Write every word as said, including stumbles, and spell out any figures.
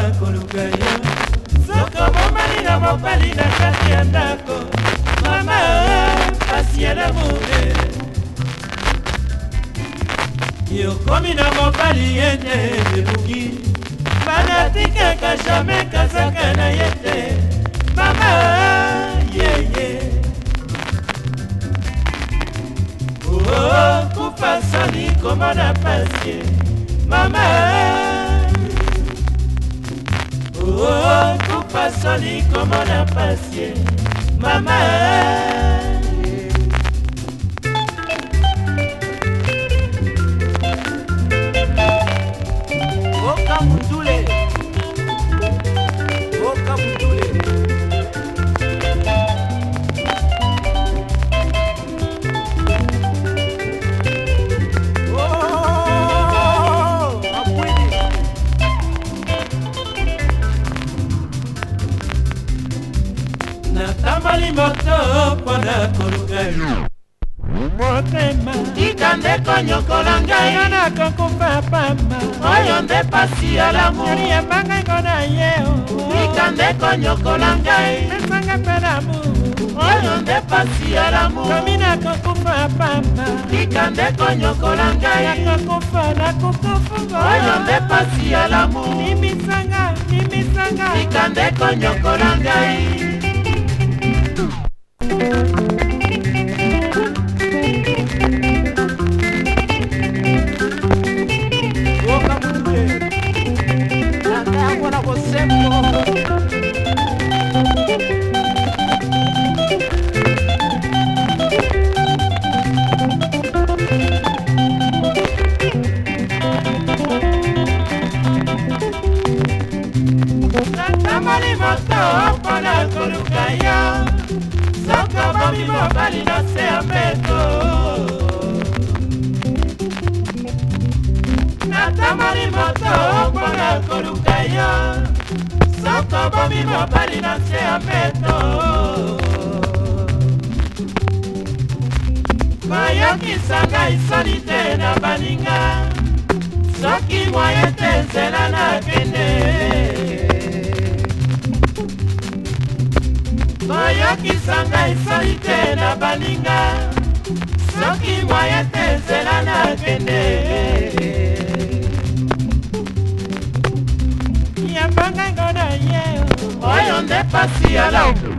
koluka yo soko bomali na mobali na kati ya ndako mama pasi ya lamoure yokomi na mobali yende ebuki banatikaka jamai kazaka na ye te mama yeye oh kufa soni komona pasie mama oh kufa soni komona pasie mama Oka mutule Oka mutule Oh Apwidi Natamali moto pona koluka yo motema ikande konyokola ngai yo nakokufa pamba oyo nde pasi ya lamu yari yabanga ngona yeo ikande konyokola ngai nesanga mpe lamu oyo nde pasi ya lamu komi nakokufa pamba ikande konyokola ngai nakokufa nakokufa oyo nde pasi ya lamu nimisanga nimisanga ikande konyokola ngai Natamali moto pona koluka yo soko bomi mobali na se ya mbeto Natamali moto pona koluka yo soko bomi mobali na se ya mbeto bayokisa ngai soni te na baninga soki mwaye te nzela nakende bayokisa ngai soni te na baninga soki mwaye te nzela nakende yambanga ngona ye oyo nde pasi ya lamu